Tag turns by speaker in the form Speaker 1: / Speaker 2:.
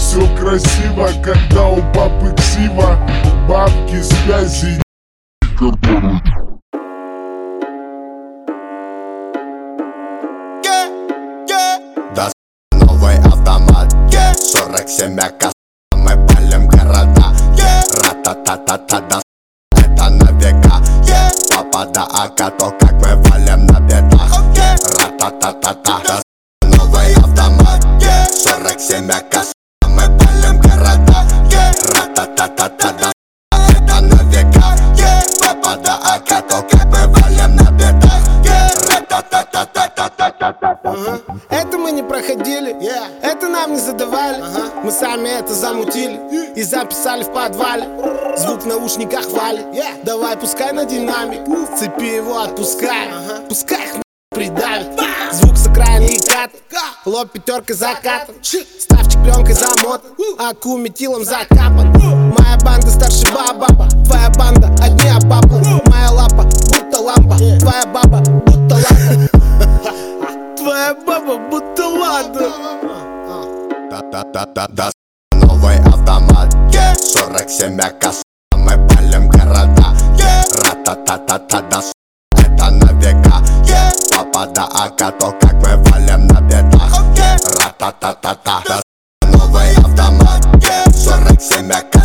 Speaker 1: все красиво, когда у папы ксива, бабки, связи.
Speaker 2: Да, новый автомат, 47 АК, мы палим города. Ра-та-та-та-та, да, это на века. Папа да АК, то как мы валим на бедах. Ра-та-та-та-та, да, новый автомат, 47 АК, мы палим города. Ра-та-та-та-та, да, это на века. Папа да АК, то как мы валим на бедах. Ра-та-та-та-та-та-та-та.
Speaker 3: Это мы не проходили, это нам не задавали. Мы сами это замутили и записали в подвале. Звук в наушниках валит, давай пускай на динамик. С цепи его отпускай, пускай их придавит. Звук с окраины и кат, лоб пятеркой закатан, ставчик пленкой замотан, аку метилом закапан. Моя банда старше баба, твоя банда одни обапла. Моя лапа будто лампа, твоя баба будто лада. Твоя баба будто лада.
Speaker 2: Да-да-да-да-да, новый автомат, 47 АК, мы палим города. Ра-та-та-та-та, да, это на века. Папа да АК, то как мы валим на бедах. Ра-та-та-та-та, да, новый автомат, 47 АК.